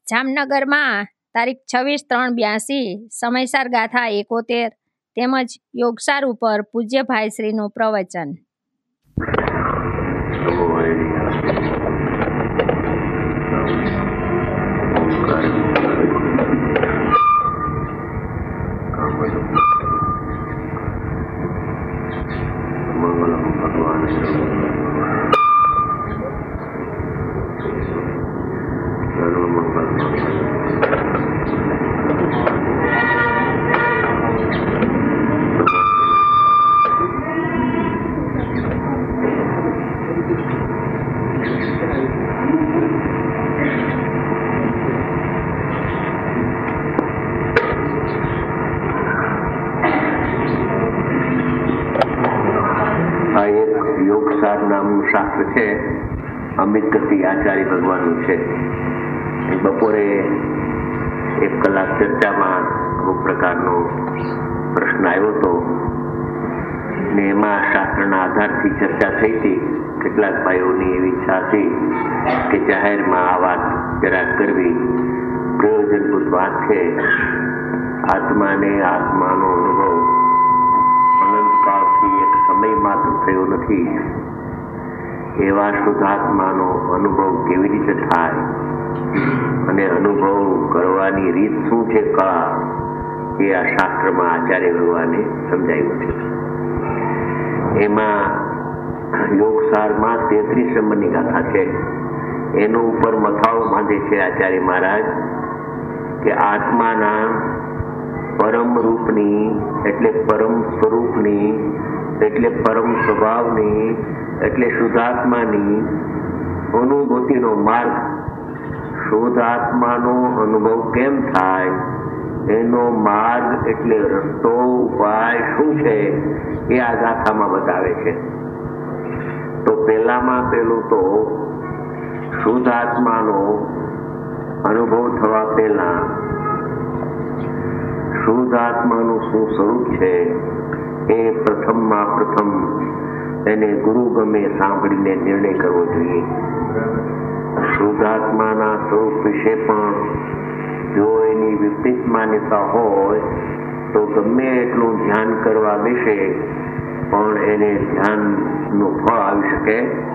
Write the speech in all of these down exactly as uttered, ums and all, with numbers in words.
જામનગરમાં તારીખ છવ્વીસ ત્રણ બ્યાસી સમયસાર ગાથા એકોતેર તેમજ યોગસાર ઉપર પૂજ્ય ભાઈશ્રીનું પ્રવચન. મંગલમ ભગવાન યોગસાર નામનું શાસ્ત્ર છે, અમિત ગતિ આચાર્ય ભગવાનનું છે. બપોરે એક કલાક ચર્ચામાં અમુક પ્રકારનો પ્રશ્ન આવ્યો હતો ને એમાં શાસ્ત્રના આધારથી ચર્ચા થઈ હતી. કેટલાક ભાઈઓની એવી ઈચ્છા હતી કે જાહેરમાં આ વાત જરા કરવી. પ્રયોજનભૂત વાત છે. આત્માને આત્માનો અનુભવ અનંતકાળથી એક સમય માત્ર થયો નથી. એવા શુદ્ધાત્માનો અનુભવ કેવી રીતે થાય અને અનુભવ કરવાની રીત શું છે, કળા, એ આ શાસ્ત્રમાં આચાર્ય ભગવાને સમજાવ્યું છે. એમાં યોગસારમાં તેત્રીસ નંબરની ગાથા છે. એનું ઉપર મથાળું બાંધે છે આચાર્ય મહારાજ કે આત્માના પરમ રૂપની એટલે પરમ સ્વરૂપની એટલે પરમ સ્વભાવની એટલે શુદ્ધાત્માની અનુભૂતિનો માર્ગ, શુદ્ધાત્માનો અનુભવ કેમ થાય એનો માર્ગ એટલે રસ્તો, ઉપાય શું છે એ આ ગાથામાં બતાવે છે. તો પહેલામાં પેલું તો શુદ્ધાત્માનો અનુભવ થવા પહેલા શુદ્ધાત્માનું શું સ્વરૂપ છે એ પ્રથમમાં પ્રથમ એને ગુરુ ગમે સાંભળીને નિર્ણય કરવો જોઈએ. શુદ્ધાત્માના સ્વરૂપ વિશે પણ જો એની વિપરીત માન્યતા હોય તો ગમે એટલું ધ્યાન કરવા બેસે પણ એને ધ્યાનનું ફળ આવી શકે.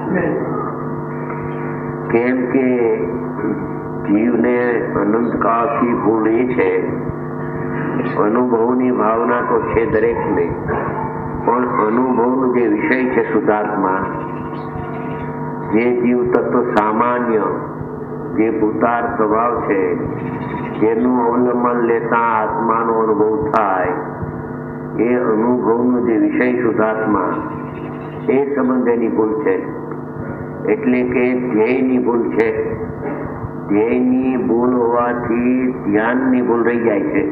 કેમ કે જીવને અનંતકાળથી ભૂલ એ છે, અનુભવની ભાવના તો છે દરેકને, પણ અનુભવનો જે વિષય છે શુદ્ધાત્મા, જે જીવ તત્વ સામાન્ય જે ભૂતાર સ્વભાવ છે, જેનું અવલંબન લેતા આત્માનો અનુભવ થાય, એ અનુભવનો જે વિષય શુદ્ધાત્મા, એ સંબંધેની ભૂલ છે. એટલે કે ધ્યેયની ભૂલ છે. ધ્યેયની ભૂલ હોવાથી ધ્યાનની ભૂલ રહી જાય છે.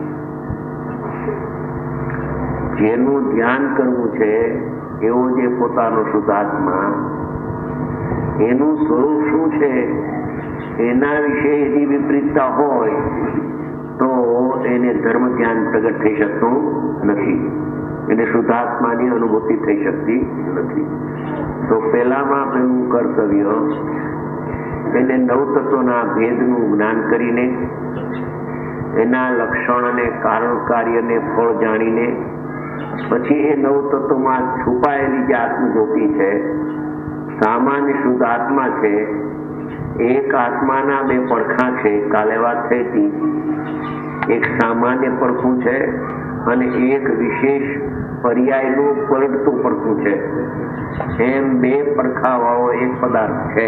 જેનું ધ્યાન કરવું છે એવો જે પોતાનો શુદ્ધાત્મા, એનું સ્વરૂપ શું છે એના વિશે એની વિપરીતતા હોય તો એને ધર્મ ધ્યાન પ્રગટ થઈ શકતું નથી, એને શુદ્ધાત્માની અનુભૂતિ થઈ શકતી નથી. તો પહેલામાં પેલું કર્તવ્ય એને નવ તત્વના ભેદનું જ્ઞાન કરીને, એના લક્ષણ અને કારણ કાર્યને ફળ જાણીને, પછી એ નવ તત્વમાં છુપાયેલી જે આત્મજ્યોતિ છે, સામાન્ય શુદ્ધ આત્મા છે, એક આત્માના બે પડખા છે. કાલે વાત થઈ હતી, એક સામાન્ય પડખું છે અને એક વિશેષ પર્યાયનું પલટતું પડખું છે. એમ બે પડખા વાળો એક પદાર્થ છે.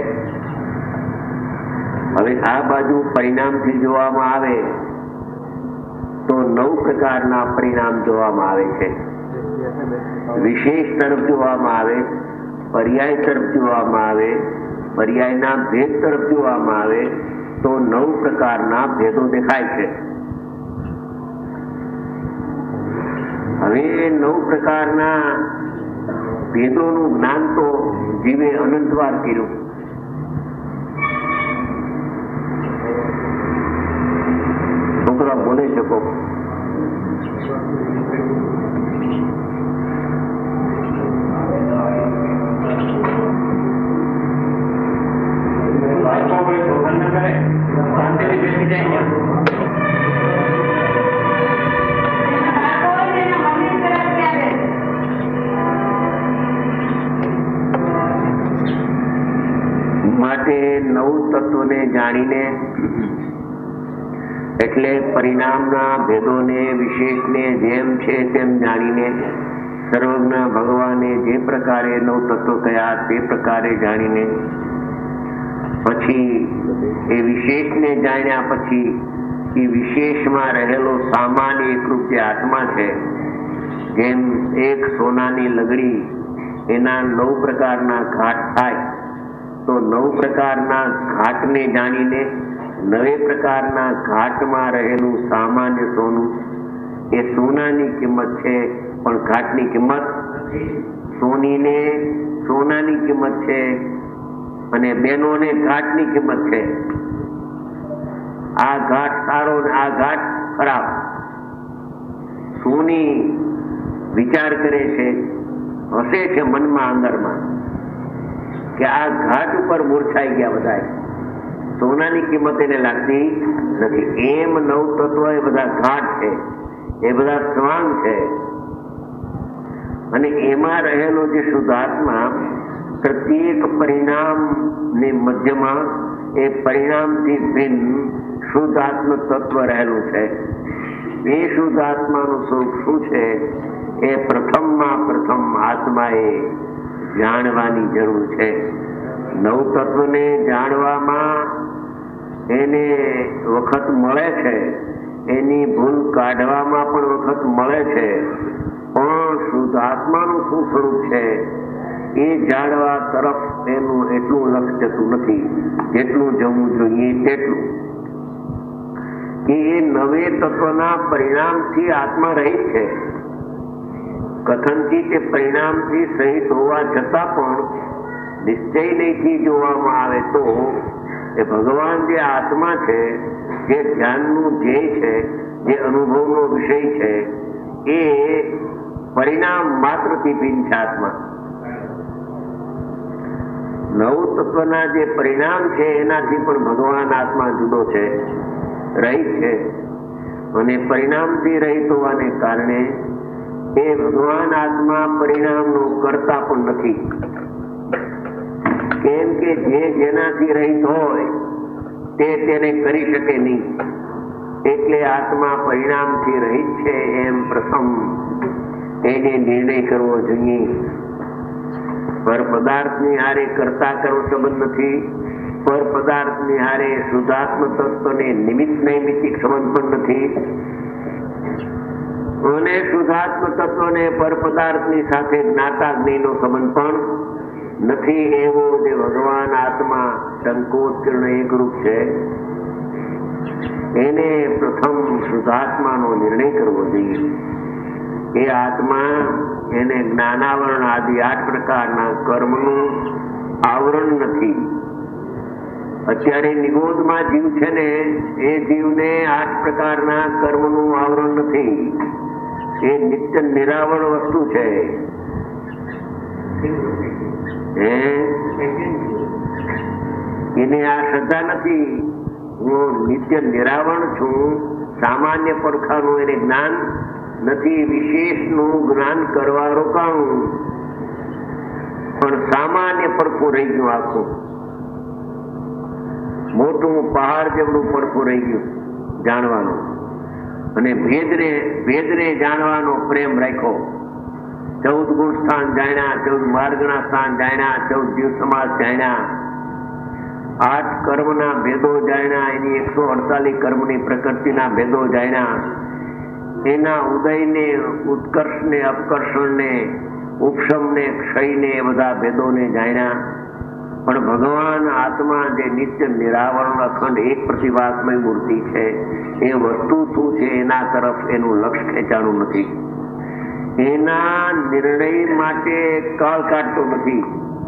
હવે આ બાજુ પરિણામથી જોવામાં આવે તો નવ પ્રકારના પરિણામ જોવામાં આવે છે. વિશેષ તરફ જોવામાં આવે, પર્યાય તરફ જોવામાં આવે, પર્યાયના ભેદ તરફ જોવામાં આવે તો નવ પ્રકારના ભેદો દેખાય છે. હવે નવ પ્રકારના ભેદોનું જ્ઞાન તો જીવે અનંતવાર કર્યું. છોકરા બોલે શકો. બાળકો કોઈ શોષણ ન કરે, શાંતિથી નવ તત્વને જાણીને, એટલે પરિણામના ભેદોને વિશેષને જેમ છે તેમ જાણીને, સર્વજ્ઞ ભગવાને જે પ્રકારે નવ તત્વ કયા તે પ્રકારે જાણીને, પછી એ વિશેષને જાણ્યા પછી એ વિશેષમાં રહેલો સામાન્ય એકરૂપ જે આત્મા છે, જેમ એક સોનાની લગડી એના નવ પ્રકારના ઘાટ થાય, તો નવ પ્રકારના ઘાટને જાણીને નવે પ્રકારના ઘાટમાં રહેલું સામાન્ય સોનું એ સોનાની કિંમત છે, પણ ઘાટની કિંમત સોનીને સોનાની કિંમત છે અને બેનોને ઘાટની કિંમત છે. આ ઘાટ સારો ને આ ઘાટ ખરાબ. સોની વિચાર કરે છે, હસે છે મનમાં અંદરમાં કે આ ઘાટ ઉપર મૂર્છાઈ ગયા બધા, સોનાની કિંમત એને લાગતી નથી. એમ નવ તત્વ એ બધા ઘાટ છે, એ બધા સ્વાંગ છે, અને એમાં રહેલો જે શુદ્ધાત્મા પ્રત્યેક પરિણામ ને મધ્યમાં એ પરિણામથી ભિન્ન શુદ્ધાત્મ તત્વ રહેલું છે. એ શુદ્ધાત્માનું સ્વરૂપ શું છે એ પ્રથમમાં પ્રથમ આત્માએ જાણવાની જરૂર છે. નવ તત્વને જાણવામાં એને વખત મળે છે, એની ભૂલ કાઢવામાં પણ વખત મળે છે, પણ શુદ્ધાત્માનું શું સ્વરૂપ છે એ જાણવા તરફ એનું એટલું લક્ષ્ય જતું નથી જેટલું જવું જોઈએ તેટલું. કે એ નવે તત્વના પરિણામથી આત્મા રહિત છે. કથનથી તે પરિણામથી સહિત હોવા છતાં પણ નિશ્ચય નહીંથી જોવામાં આવે તો એ ભગવાન જે આત્મા છે, જે ધ્યાનનું ધ્યેય છે, જે અનુભવનો વિષય છે, એ પરિણામ માત્રથી ભિન્ન છે આત્મા. નવ તત્વના જે પરિણામ છે એનાથી પણ ભગવાન આત્મા જુદો છે, રહિત છે, અને પરિણામથી રહિત હોવાને કારણે એ ભગવાન આત્મા પરિણામનો કરતા પણ નથી. કેમ કે જે જેનાથી રહિત હોય તે તેને કરી શકે નહીં, એટલે આત્મા પરિણામથી રહિત છે એમ પ્રથમ એને નિર્ણય કરવો જોઈએ. પર પદાર્થની હારે કરતા કરવો સંબંધ નથી, પર પદાર્થની હારે શુદ્ધાત્મ તત્વને નિમિત્ત નૈમિત્તિક સંબંધ પણ નથી, અને શુદ્ધાત્મ તત્વને પર પદાર્થની સાથે જ્ઞાતા જ્ઞેયનો સંબંધ પણ નથી. એવો જે ભગવાન આત્મા સંકોચકીર્ણ એકરૂપ છે, એને પ્રથમ શુદ્ધાત્માનો નિર્ણય કરવો જોઈએ. એ આત્મા એને જ્ઞાનાવરણ આદિ આઠ પ્રકારના કર્મનું આવરણ નથી. અત્યારે નિગોદમાં જીવ છે ને, એ જીવને આઠ પ્રકારના કર્મનું આવરણ નથી. એ નિત્ય નિરાવરણ વસ્તુ છે. એને આ શ્રદ્ધા નથી, હું નિત્ય નિરાવરણ છું, સામાન્ય પડખાનું એને જ્ઞાન નથી, વિશેષનું જ્ઞાન કરવા રોકાણું, પણ સામાન્ય પડખું રહી ગયું, આખું મોટું પહાડ જેવડું પડખું રહી ગયું જાણવાનું, અને ભેદને ભેદને જાણવાનો પ્રેમ રાખ્યો. ચૌદ ગુણ સ્થાન જાણ્યા, ચૌદ માર્ગના સ્થાન જાણ્યા, ચૌદ જીવ સમાજ જાણ્યા, આઠ કર્મના ભેદો જાણ્યા, એની એકસો અડતાલીસ કર્મની પ્રકૃતિના ભેદો જાણ્યા, એના ઉદયને ઉત્કર્ષને અપકર્ષણને ઉપશમને ક્ષયને એ બધા ભેદોને જાણ્યા. પણ ભગવાન આત્મા જે નિત્ય નિરાવરણ અખંડ એક પ્રતિભાસમય મૂર્તિ છે, એ વસ્તુ શું છે એના તરફ એનું લક્ષ્ય ખેંચાણું નથી. એના નિર્ણય માટે કાળ કાઢતો નથી.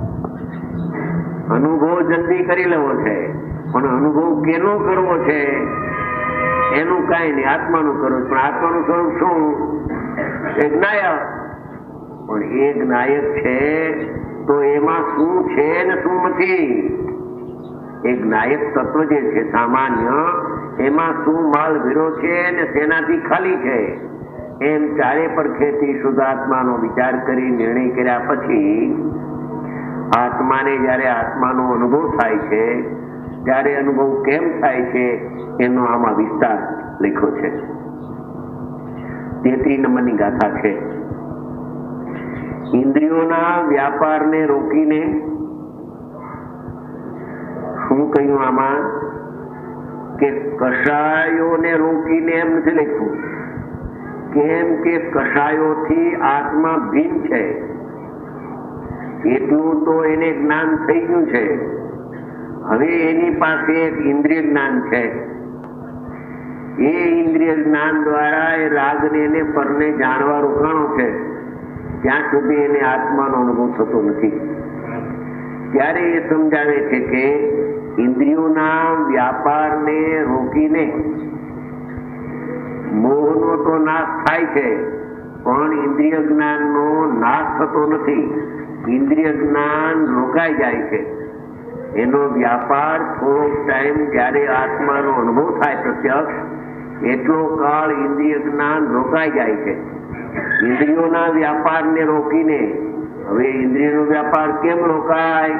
અનુભવ જલ્દી કરી લેવો છે, પણ અનુભવ કેનો કરવો છે એનું કાંઈ નહીં, આત્માનું કરવું. પણ આત્માનું સ્વરૂપ શું? એ જ્ઞાયક. પણ એ જ્ઞાયક છે તો એમાં શું છે ને શું નથી? એ જ્ઞાયક તત્વ જે છે સામાન્ય, એમાં શું માલ ભીરો છે ને તેનાથી ખાલી છે, એમ ચારે પડખેથી શુદ્ધાત્માનો વિચાર કરી નિર્ણય કર્યા પછી આત્માને જયારે આત્માનો અનુભવ થાય છે ત્યારે અનુભવ કેમ થાય છે એનો આમાં વિસ્તાર લખ્યો છે. તેત્રીસ નંબરની ગાથા છે. ઇન્દ્રિયોના વ્યાપારને રોકીને, શું કહ્યું આમાં કે કષાયોને રોકીને એમ નથી લખ્યું, કેમ કે કષાયોથી આત્મા ભિન્ન છે એટલું તો એને જ્ઞાન થઈ ગયું છે. હવે એની પાસે એક ઇન્દ્રિય જ્ઞાન છે. એ ઇન્દ્રિય જ્ઞાન દ્વારા એ રાગને એને પરને જાણવા રોકાણો છે. ત્યાં સુધી એને આત્માનો અનુભવ થતો નથી. ત્યારે એ સમજાવે છે કે ઇન્દ્રિયોના વ્યાપારને રોકીને મોહનો તો નાશ થાય છે, પણ ઇન્દ્રિય જ્ઞાનનો નાશ થતો નથી. ઇન્દ્રિય જ્ઞાન રોકાઈ જાય છે. એનો વ્યાપાર થોડોક ટાઈમ જ્યારે આત્માનો અનુભવ થાય પ્રત્યક્ષ, એટલો કાળ ઇન્દ્રિય જ્ઞાન રોકાઈ જાય છે. ઇન્દ્રિયોના વ્યાપારને રોકીને, હવે ઇન્દ્રિયનો વ્યાપાર કેમ રોકાય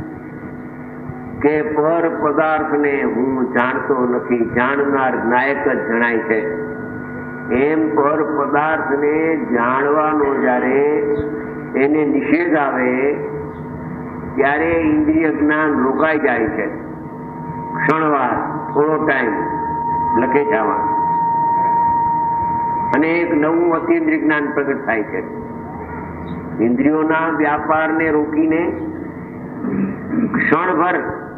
કે પર પદાર્થને હું જાણતો નથી, જાણનાર નાયક જ જણાય છે. એમ પર પદાર્થને જાણવાનો જ્યારે એને નિષેધ આવે ત્યારે ઇન્દ્રિય જ્ઞાન રોકાઈ જાય છે. ક્ષણવાર, થોડો ટાઈમ લખે છે આમાં, અને એક નવું અતિન્દ્રિય જ્ઞાન પ્રગટ થાય છે. ઇન્દ્રિયોના વ્યાપારને રોકીને ક્ષણભર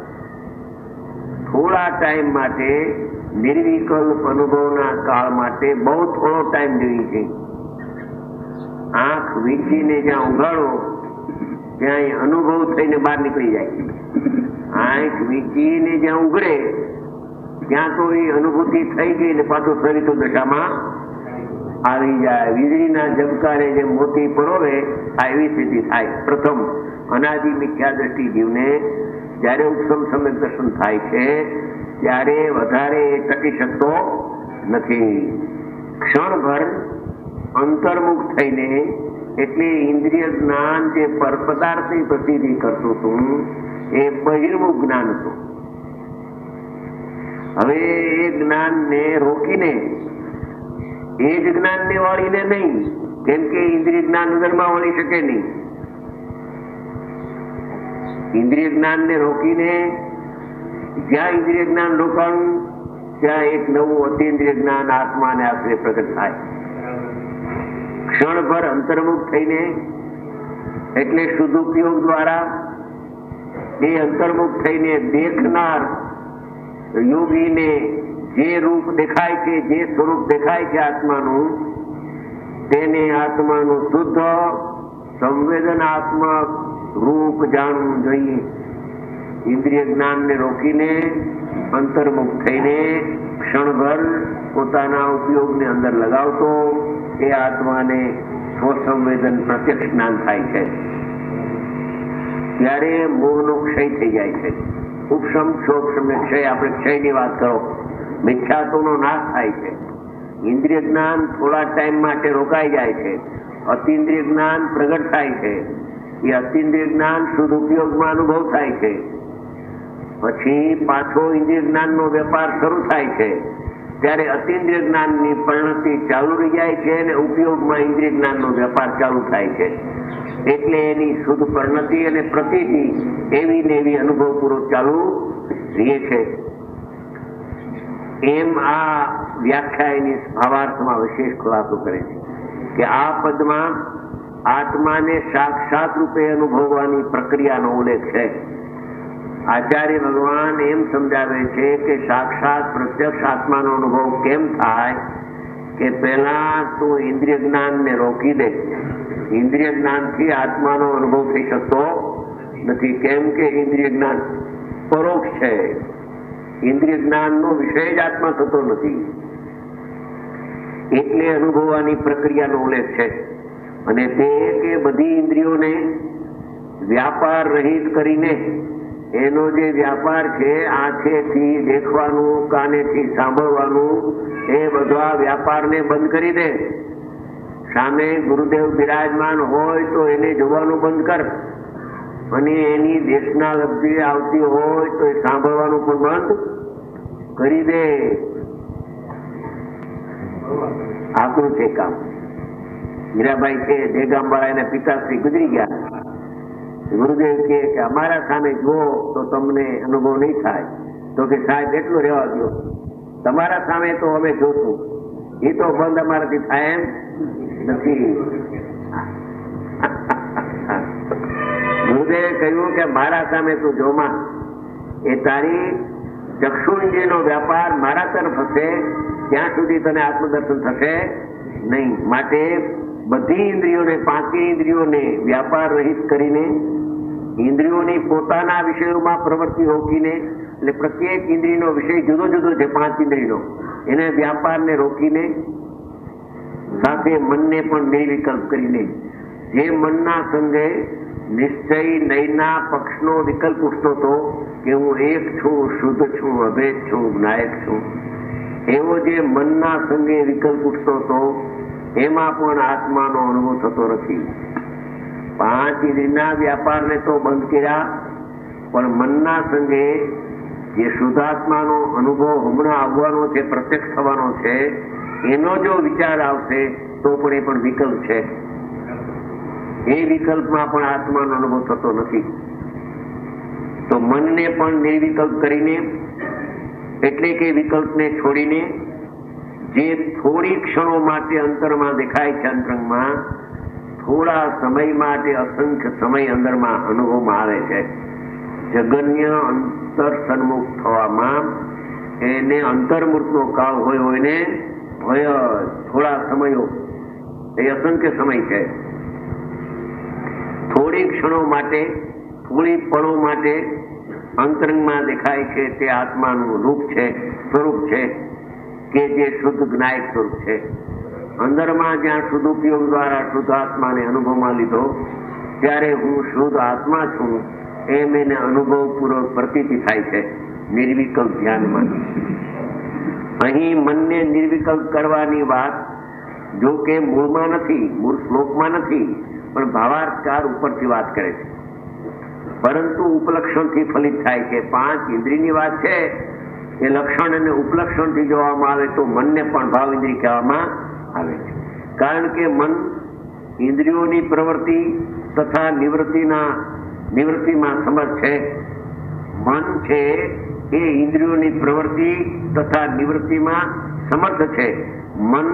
થોડા ટાઈમ માટે નિર્વિકલ્પ અનુભવના કાળ માટે બહુ થોડો ટાઈમ જોઈએ છે. આંખ વીંચીને જ્યાં ઉઘાડો ત્યાં અનુભવ થઈને બહાર નીકળી જાય. આંખ વીંચીને જ્યાં ઉઘડે ત્યાં તો એ અનુભૂતિ થઈ ગઈ ને પાછું શરીર તો દશામાં આવી જાય. વીજળીના ઝબકારે જે મોતી પરોવે આવી સ્થિતિ થાય. પ્રથમ અનાદિ મિથ્યા દ્રષ્ટિ જીવને જ્યારે ઉપસમ સમ્યક દર્શન થાય છે ત્યારે વધારે ટકી શકતો નથી. ક્ષણભર અંતર્મુખ થઈને, એટલે ઇન્દ્રિય જ્ઞાન જે પરપદાર્થની પ્રસિદ્ધિ કરતું હતું એ બહિર્મુખ જ્ઞાન હતું. હવે એ જ્ઞાનને રોકીને, એ જ જ્ઞાનને વાળીને નહીં, કેમ કે ઇન્દ્રિય જ્ઞાન અંદરમાં વળી શકે નહીં. ઇન્દ્રિય જ્ઞાનને રોકીને જ્યાં ઇન્દ્રિય જ્ઞાન રોકાણું ત્યાં એક નવું અતિન્દ્રિય જ્ઞાન આત્માને આશરે પ્રગટ થાય. ક્ષણભર અંતર્મુખ થઈને, એટલે શુદ્ધ ઉપયોગ દ્વારા એ અંતર્મુખ થઈને દેખનાર યોગીને જે રૂપ દેખાય છે, જે સ્વરૂપ દેખાય છે આત્માનું, તેને આત્માનું શુદ્ધ સંવેદનાત્મક રૂપ જાણવું જોઈએ. ઇન્દ્રિય જ્ઞાનને રોકીને અંતર્મુખ થઈને ક્ષણભર પોતાના ઉપયોગને અંદર લગાવતો એ આત્માને સ્વસંવેદન પ્રત્યક્ષ જ્ઞાન થાય છે. ત્યારે મોહનો ક્ષય થઈ જાય છે. ઉપશમ ક્ષોક્ષમ ક્ષય, આપણે ક્ષયની વાત કરો, મિથ્યાત્વનો નાશ થાય છે. ઇન્દ્રિય જ્ઞાન થોડા ટાઈમ માટે રોકાઈ જાય છે. અતિન્દ્રિય જ્ઞાન પ્રગટ થાય છે. એ અતિન્દ્રિય જ્ઞાન શુદ્ધ ઉપયોગમાં અનુભવ થાય છે. પછી પાછો ઇન્દ્રિય જ્ઞાનનો વેપાર શરૂ થાય છે. ત્યારે અતિન્દ્રિય જ્ઞાનની પરિણતિ ચાલુ રહી જાય છે અને ઉપયોગમાં ઇન્દ્રિય જ્ઞાનનો વેપાર ચાલુ થાય છે. એટલે એની શુદ્ધ પરિણતિ અને પ્રતિતિ એવી ને એવી અનુભવપૂર્વક ચાલુ રહે છે. એમ આ વ્યાખ્યાની ભાવાર્થમાં વિશેષ ખુલાસો કરે છે કે આ પદમાં આત્માને સાક્ષાત રૂપે અનુભવવાની પ્રક્રિયાનો ઉલ્લેખ છે. આચાર્ય ભગવાન એમ સમજાવે છે કે સાક્ષાત પ્રત્યક્ષ આત્માનો અનુભવ કેમ થાય કે પહેલા તું ઇન્દ્રિય જ્ઞાનને રોકી દે. ઇન્દ્રિય જ્ઞાનથી આત્માનો અનુભવ થઈ શકતો નથી, કેમ કે ઇન્દ્રિય જ્ઞાન પરોક્ષ છે. ઇન્દ્રિય જ્ઞાનનો વિષય જ આત્મા થતો નથી. એટલે અનુભવવાની પ્રક્રિયાનો ઉલ્લેખ છે. અને તે કે બધી ઇન્દ્રિયોને વ્યાપાર રહિત કરીને, એનો જે વ્યાપાર છે આંખેથી દેખવાનું, કાનેથી સાંભળવાનું, એ બધા વ્યાપારને બંધ કરી દે. સામે ગુરુદેવ બિરાજમાન હોય તો એને જોવાનું બંધ કર. અને એની દેશના લબ્ધિ આવતી હોય તો એ સાંભળવાનું પણ બંધ કરી દે. આપણું છે કામ. મીરાબાઈ છે દેગામ વાળા, એના પિતાશ્રી ગુજરી ગયા. ગુરુદેવ કે અમારા સામે જુઓ તો તમને અનુભવ નહીં થાય. તો કે સાહેબ એટલું રહેવા દો, તમારા સામે તો અમે જોશું, એ તો બંધ અમારાથી થાય એમ નથી. ગુરુદેવે કહ્યું કે મારા સામે તું જોમાં, એ તારી ચક્ષુંજ્યનો વ્યાપાર મારા તરફ હશે ત્યાં સુધી તને આત્મદર્શન થશે નહીં. માટે બધી ઇન્દ્રિયોને, પાંચેય ઇન્દ્રિયોને વ્યાપાર રહિત કરીને, ઇન્દ્રિયોની પોતાના વિષયોમાં પ્રવૃત્તિ રોકીને, એટલે પ્રત્યેક ઇન્દ્રિયનો વિષય જુદો જુદો છે, પાંચ ઇન્દ્રિયનો, એને વ્યાપારને રોકીને સાથે મનને પણ નિર્વિકલ્પ કરીને, જે મનના સંગે નિશ્ચય નયના પક્ષનો વિકલ્પ ઉઠતો હતો કે હું એક છું, શુદ્ધ છું, અભેદ છું, નાયક છું, એવો જે મનના સંગે વિકલ્પ ઉઠતો હતો એમાં પણ આત્માનો અનુભવ થતો નથી. પાંચ ઇન્દ્રિયના વ્યાપારને તો બંધ કર્યા, પણ મનના સંગે જે શુદ્ધાત્માનો અનુભવ હમણાં આવવાનો છે, પ્રત્યક્ષ થવાનો છે, એનો જો વિચાર આવશે તો પણ એ પણ વિકલ્પ છે. એ વિકલ્પમાં પણ આત્માનો અનુભવ થતો નથી. તો મનને પણ નિર્વિકલ્પ કરીને, એટલે કે વિકલ્પને છોડીને, જે થોડી ક્ષણો માટે અંતરમાં દેખાય છે, અંતરંગમાં થોડા સમય માટે અસંખ્ય સમય અંદરમાં અનુભવમાં આવે છે. જગન્ય અંતર સન્મુખ થવામાં એને અંતર્મૂર્તનો કાળ હોય હોય ને ભય થોડા સમયો, એ અસંખ્ય સમય છે. થોડી ક્ષણો માટે, થોડી પળો માટે અંતરંગમાં દેખાય છે તે આત્માનું રૂપ છે, સ્વરૂપ છે, કે જે શુદ્ધ જ્ઞાયક સ્વરૂપ છે. અંદરમાં જ્યાં શુદ્ધ ઉપયોગ દ્વારા શુદ્ધ આત્માને અનુભવમાં લીધો, ત્યારે હું શુદ્ધ આત્મા છું એમ એને અનુભવ પૂર્વક પ્રતીતિ થાય છે નિર્વિકલ્પ ધ્યાનમાં. અહીં મનને નિર્વિકલ્પ કરવાની વાત જો કે મૂળમાં નથી, મૂળ શ્લોકમાં નથી, પણ ભાવાર્થકાર ઉપરથી વાત કરે છે. પરંતુ ઉપલક્ષણથી ફલિત થાય છે. પાંચ ઇન્દ્રિયની વાત છે, એ લક્ષણ અને ઉપલક્ષણથી જોવામાં આવે તો મનને પણ ભાવ ઇન્દ્રિય કહેવામાં આવે છે. કારણ કે મન ઇન્દ્રિયોની પ્રવૃત્તિ તથા નિવૃત્તિના નિવૃત્તિમાં સમર્થ છે. મન છે એ ઇન્દ્રિયોની પ્રવૃત્તિ તથા નિવૃત્તિમાં સમર્થ છે. મન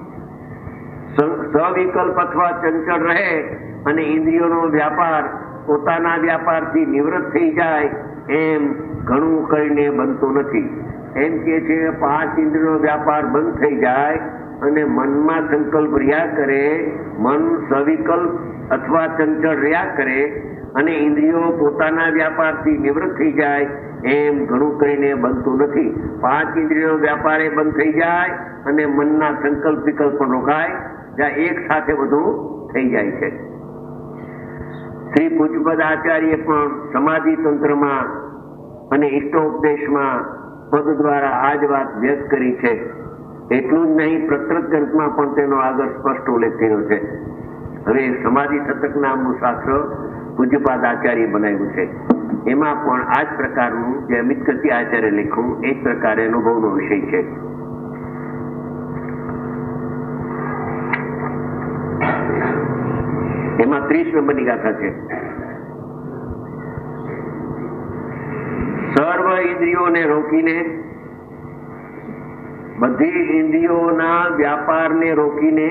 સવિકલ્પ અથવા ચંચળ રહે અને ઇન્દ્રિયોનો વ્યાપાર પોતાના વ્યાપારથી નિવૃત્ત થઈ જાય એમ ઘણું કરીને બનતું નથી. એમ કે છે પાંચ ઇન્દ્રિયોનો વ્યાપાર બંધ થઈ જાય અને મનમાં સંકલ્પ રહ્યા કરે, મન સવિકલ્પ અથવા ચંચળ રહ્યા કરે અને ઇન્દ્રિયો પોતાના વ્યાપારથી નિવૃત્ત થઈ જાય એમ ઘણું કરીને બનતું નથી. પાંચ ઇન્દ્રિયો વ્યાપારે બંધ થઈ જાય અને મનના સંકલ્પ વિકલ્પ પણ રોકાય, જ્યાં એક સાથે બધું થઈ જાય છે. શ્રી પૂજ્યપદ આચાર્ય પણ સમાધિ તંત્રમાં અને ઇષ્ટોપદેશમાં પદ દ્વારા આ જ વાત વ્યક્ત કરી છે. એટલું જ નહીં, પ્રકૃત ગ્રંથમાં પણ તેનો આગળ સ્પષ્ટ ઉલ્લેખ થયો છે. હવે સમાધિ શતક નામનું શાસ્ત્ર પૂજ્યપાદ આચાર્ય બનાવ્યું છે. એમાં પણ આ જ પ્રકારનું જે અમિત ગતિ આચાર્ય લખ્યું એ જ પ્રકારે અનુભવનો વિષય છે. એમાં ત્રીસ નંબરની ગાથા છે. સર્વ ઇન્દ્રિયોને રોકીને, બધી ઇન્દ્રિયોના વ્યાપારને રોકીને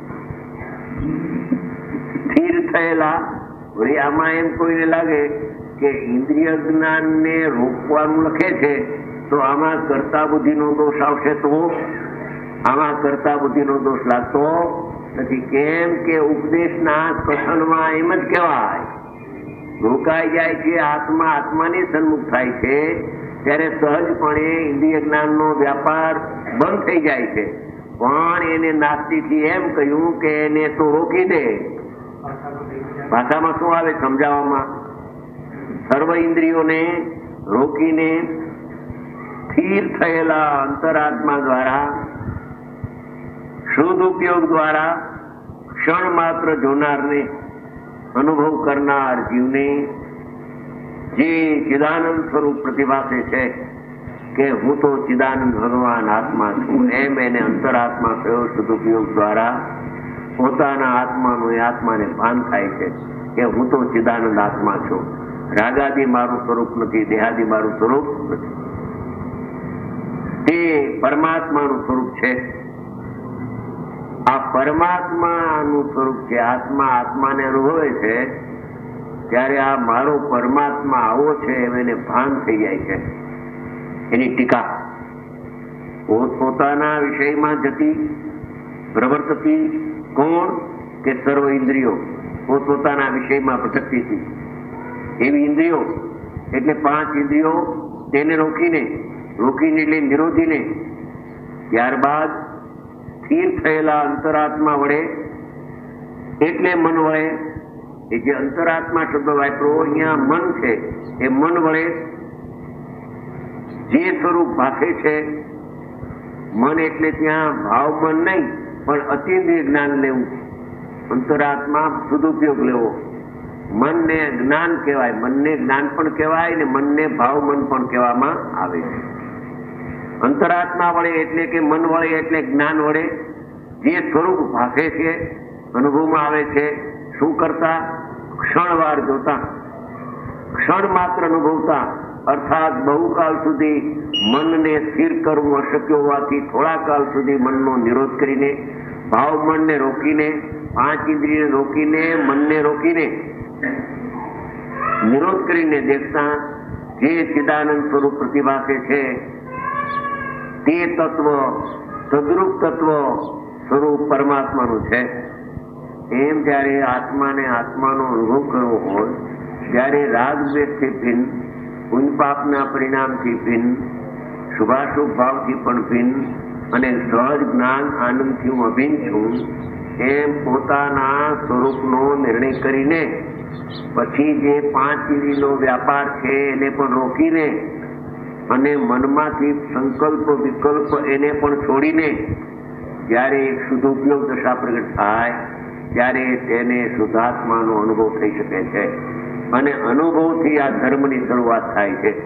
સ્થિર થયેલા. વળી આમાં એમ કોઈને લાગે કે ઇન્દ્રિય જ્ઞાનને રોકવાનું લખે છે તો આમાં કર્તા બુદ્ધિનો દોષ આવશે, તો આમાં કર્તા બુદ્ધિનો દોષ લાગતો નથી. કેમ કે ઉપદેશના કથનમાં એમ જ કહેવાય, રોકાઈ જાય છે આત્મા આત્માની સન્મુખ થાય છે ત્યારે સહજપણે ઇન્દ્રિય જ્ઞાનનો વ્યાપાર બંધ થઈ જાય છે. પણ એને નાસ્તિકથી એમ કહ્યું કે એને તો રોકી દે. ભાષામાં શું આવે સમજાવવામાં? સર્વ ઇન્દ્રિયોને રોકીને સ્થિર થયેલા અંતરાત્મા દ્વારા શુદ્ધ ઉપયોગ દ્વારા ક્ષણ માત્ર જોનારને, અનુભવ કરનાર જીવને જે ચિદાનંદ સ્વરૂપ પ્રતિભાસે છે કે હું તો ચિદાનંદ ભગવાન આત્મા છું, એમ એને અંતરાત્મા કયો સદુપયોગ દ્વારા પોતાના આત્માનું એ આત્માને ભાન થાય છે કે હું તો ચિદાનંદ આત્મા છું. રાગાદી મારું સ્વરૂપ નથી, દેહાદી મારું સ્વરૂપ નથી. તે પરમાત્માનું સ્વરૂપ છે. આ પરમાત્માનું સ્વરૂપ છે. આત્મા આત્માને અનુભવે છે ત્યારે આ મારો પરમાત્મા આવો છે એમ એને ભાન થઈ જાય છે. એની ટીકા પોતાના વિષયમાં જતી પ્રવર્તતી કોણ કે સર્વ ઇન્દ્રિયો પોતપોતાના વિષયમાં ભટકતી હતી. એવી ઇન્દ્રિયો એટલે પાંચ ઇન્દ્રિયો તેને રોકીને રોકીને એટલે નિરોધીને ત્યારબાદ સ્થિર થયેલા અંતરાત્મા વડે એટલે મન વડે, એ જે અંતરાત્મા શબ્દ વાપરો અહીંયા મન છે, એ મન વડે જે સ્વરૂપ ભાષે છે. મન એટલે ત્યાં ભાવ મન નહીં પણ અતિન્દ્રિય જ્ઞાન લેવું, અંતરાત્મા સદુપયોગ લેવો. મનને જ્ઞાન કહેવાય, મનને જ્ઞાન પણ કહેવાય ને મનને ભાવ મન પણ કહેવામાં આવે છે. અંતરાત્મા વડે એટલે કે મન વડે એટલે જ્ઞાન વડે જે સ્વરૂપ ભાષે છે, અનુભવમાં આવે છે, શું કરતા? ક્ષણવાર જોતા, ક્ષણ માત્ર અનુભવતા. અર્થાત બહુકાલ સુધી મનને સ્થિર કરવું અશક્ય હોવાથી થોડા કાલ સુધી મનનો નિરોધ કરીને, ભાવ મનને રોકીને, પાંચ ઇન્દ્રિયને રોકીને, મનને રોકીને નિરોધ કરીને દેખતા જે ચિદાનંદ સ્વરૂપ પ્રતિભાસે છે તે તત્વ તદ્રુપ તત્વ સ્વરૂપ પરમાત્માનું છે. એમ જ્યારે આત્માને આત્માનો અનુભવ કરવો હોય ત્યારે રાગ દ્વેષથી ભિન્ન, પુણ્ય પાપના પરિણામથી ભિન્ન, શુભાશુભ ભાવથી પણ ભિન્ન અને સહજ જ્ઞાન આનંદથી હું અભિન્ન છું એમ પોતાના સ્વરૂપનો નિર્ણય કરીને પછી જે પાંચ ઇન્દ્રિયનો વ્યાપાર છે એને પણ રોકીને અને મનમાંથી સંકલ્પ વિકલ્પ એને પણ છોડીને જ્યારે એક શુદ્ધ ઉપયોગ દશા પ્રગટ થાય ત્યારે તેને શુદ્ધાત્માનો અનુભવ થઈ શકે છે. અને અનુભવથી આ ધર્મની શરૂઆત થાય છે.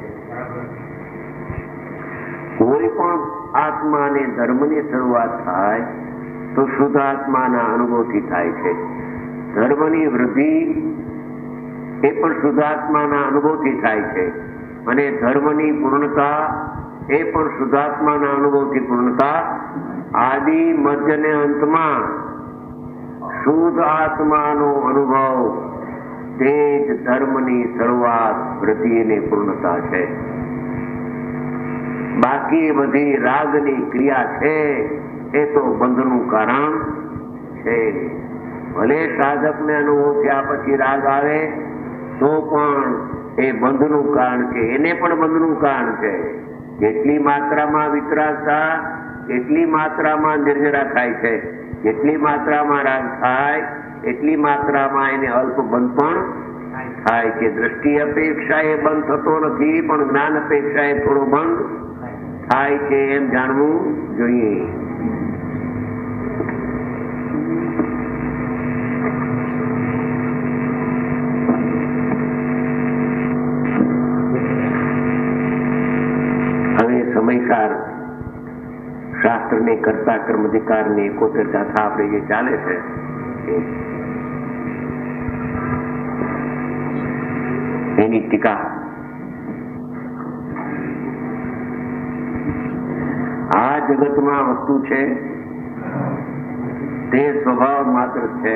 કોઈ પણ આત્માને ધર્મની શરૂઆત થાય તો શુદ્ધ આત્માના અનુભવથી થાય છે. ધર્મની વૃદ્ધિ એ પણ શુદ્ધાત્માના અનુભવથી થાય છે અને ધર્મની પૂર્ણતા એ પણ શુદ્ધાત્માના અનુભવથી પૂર્ણતા. આદિ મધ્ય ને અંતમાં શુદ્ધ આત્માનો અનુભવ તે જ ધર્મની શરૂઆત, વૃદ્ધિ અને પૂર્ણતા છે. બાકી બધી રાગની ક્રિયા છે એ તો બંધનું કારણ છે. ભલે સાધકને અનુભવ થયા પછી રાગ આવે તો પણ એ બંધનું કારણ છે, એને પણ બંધનું કારણ છે. જેટલી માત્રામાં વિતરાગતા એટલી માત્રામાં નિર્જરા થાય છે, જેટલી માત્રામાં રાગ થાય એટલી માત્રામાં એને અલ્પ બંધ પણ થાય છે. દ્રષ્ટિ અપેક્ષા એ બંધ થતો નથી પણ જ્ઞાન અપેક્ષા એ થોડો બંધ થાય છે એમ જાણવું જોઈએ. હવે સમયસાર શાસ્ત્ર ને કર્તા કર્માધિકાર ને એકોતેર ગાથા આપણે જે ચાલે છે એની ટીકા. આ જગતમાં વસ્તુ છે તે સ્વભાવ માત્ર છે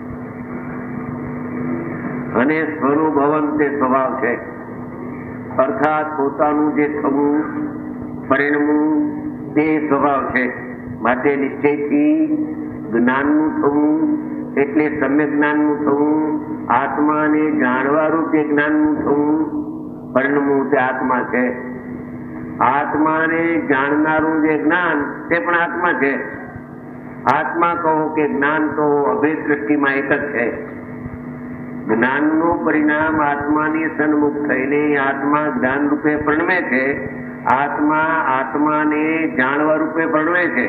અને સ્વરૂભવન તે સ્વભાવ છે. અર્થાત પોતાનું જે થવું પરિણમવું તે સ્વભાવ છે. માટે નિશ્ચયથી જ્ઞાનનું થવું એટલે સમ્યક જ્ઞાનનું થવું, આત્માને જાણવારૂપ જે જ્ઞાનનું થવું, પરિણમવું તે આત્મા છે. આત્માને જાણનારું જે જ્ઞાન તે પણ આત્મા છે. આત્મા કહો કે જ્ઞાન કહો અભેદ દ્રષ્ટિમાં એક જ છે. જ્ઞાનનું પરિણામ આત્માની સન્મુખ થઈને આત્મા જ્ઞાન રૂપે પરિણમે છે. આત્મા આત્માને જાણવા રૂપે પરિણમે છે.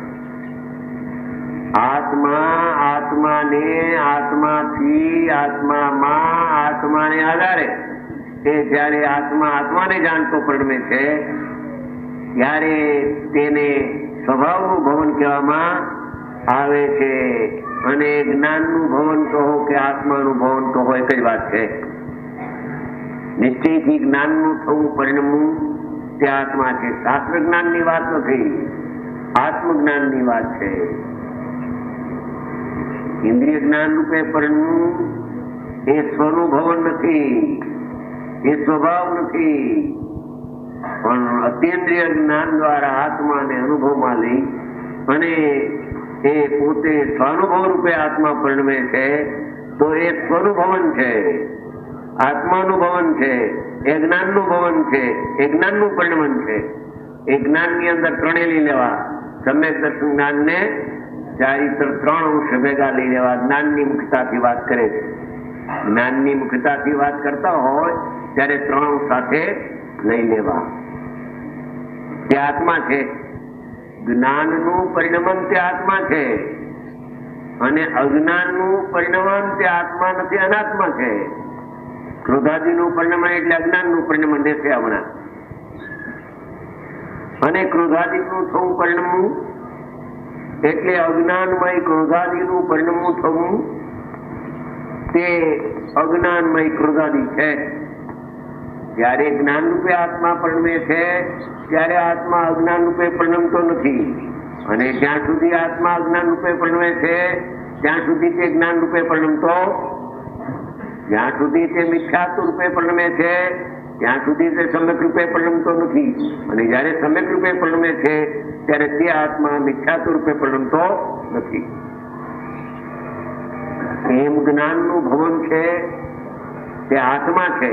આત્મા આત્માને આત્માથી આત્મામાં આત્માને આધારે કે જ્યારે આત્મા આત્માને જાણતો પરિણમે છે ત્યારે તેને સ્વભાવનું ભવન કહેવામાં આવે છે. અને જ્ઞાનનું ભવન કહો કે આત્માનું ભવન કહો એક જ વાત છે. નિશ્ચયથી જ્ઞાનનું થવું પરિણમવું તે આત્મા છે. શાસ્ત્ર જ્ઞાનની વાત નથી, આત્મજ્ઞાનની વાત છે. ઇન્દ્રિય જ્ઞાન રૂપે પરિણમવું એ સ્વનું ભવન નથી, એ સ્વભાવ નથી, પણ અતિન્દ્રિય જ્ઞાન દ્વારા આત્માને અનુભવમાં લઈ અને એ પોતે સ્વાનુભવ રૂપે આત્મા પરિણમે છે તો એ સ્વનું ભવન છે, આત્માનું ભવન છે, એ જ્ઞાનનું ભવન છે, એ જ્ઞાનનું પરિણમન છે. એ જ્ઞાનની અંદર ત્રણે લઈ લેવા, સમ્યક દર્શન જ્ઞાનને ચારિત્ર ત્રણ અંશ ભેગા લઈ લેવા. જ્ઞાનની મુખ્યતાથી વાત કરે છે. જ્ઞાનની મુખ્યતાથી વાત કરતા હોય ત્યારે ત્રણ સાથે લઈ લેવા. તે આત્મા છે. જ્ઞાનનું પરિણમન તે આત્મા છે અને અજ્ઞાનનું પરિણમન તે આત્મા નથી, અનાત્મા છે. ક્રોધાદિનું પરિણમન એટલે અજ્ઞાનનું પરિણમન દેશે હમણાં. અને ક્રોધાદિનું થવું પરિણમવું એટલે અજ્ઞાનમય ક્રોધાદિનું પરિણમવું થવું તે અજ્ઞાનમય ક્રોધાદિ છે. જ્યારે જ્ઞાન રૂપે આત્મા પરિણમે છે ત્યારે આત્મા અજ્ઞાન રૂપે પરિણમતો નથી. અને જ્યાં સુધી આત્મા અજ્ઞાન રૂપે પરિણમે છે ત્યાં સુધી તે જ્ઞાન રૂપે પરિણમતો, જ્યાં સુધી તે મિથ્યાત્વ રૂપે પરિણમે છે ત્યાં સુધી તે સમ્યક રૂપે પરિણમતો નથી. અને જયારે સમ્યક રૂપે પરિણમે છે ત્યારે તે આત્મા મિથ્યાત્વ રૂપે પરિણમતો નથી. એમ જ્ઞાનનું ભવન છે તે આત્મા છે.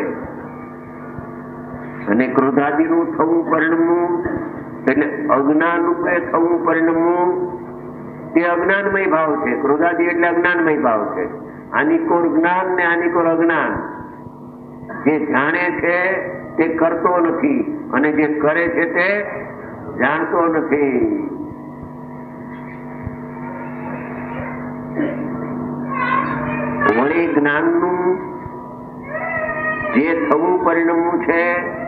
અને ક્રોધાદિનું થવું પરિણમવું એટલે અજ્ઞાન રૂપે થવું પરિણમવું તે અજ્ઞાનમય ભાવ છે. ક્રોધાદિ એટલે અજ્ઞાનમય ભાવ છે. આનિકોર જ્ઞાન ને આનિકોર અજ્ઞાન. જે જાણે છે તે કરતો નથી અને જે કરે છે તે જાણતો નથી. વળી જ્ઞાનનું જે થવું પરિણમવું છે,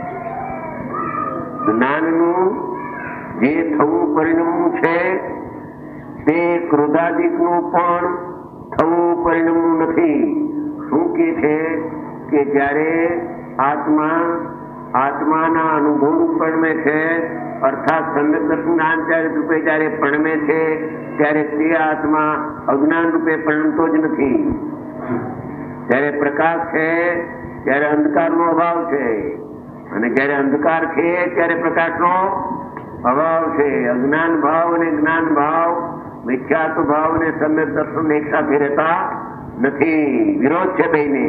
જ્ઞાનનું જે થવું પરિણમવું છે તે ક્રોધાદિકનું પણ થવું પરિણમવું નથી. શું કે છે કે જ્યારે આત્મા આત્માના અનુભવ પરિણમે છે અર્થાત સમ્યક દર્શન આચાર્ય રૂપે જયારે પરિણમે છે ત્યારે તે આત્મા અજ્ઞાન રૂપે પરિણમતો જ નથી. જ્યારે પ્રકાશ છે ત્યારે અંધકારનો અભાવ છે અને જયારે અંધકાર છે ત્યારે પ્રકાશનો અભાવ છે. અજ્ઞાન ભાવ અને જ્ઞાન ભાવ, મિથ્યાત્વ ભાવ અને સમ્યક દર્શન એક સાથે રહેતા નથી, વિરોધ છે બેયને.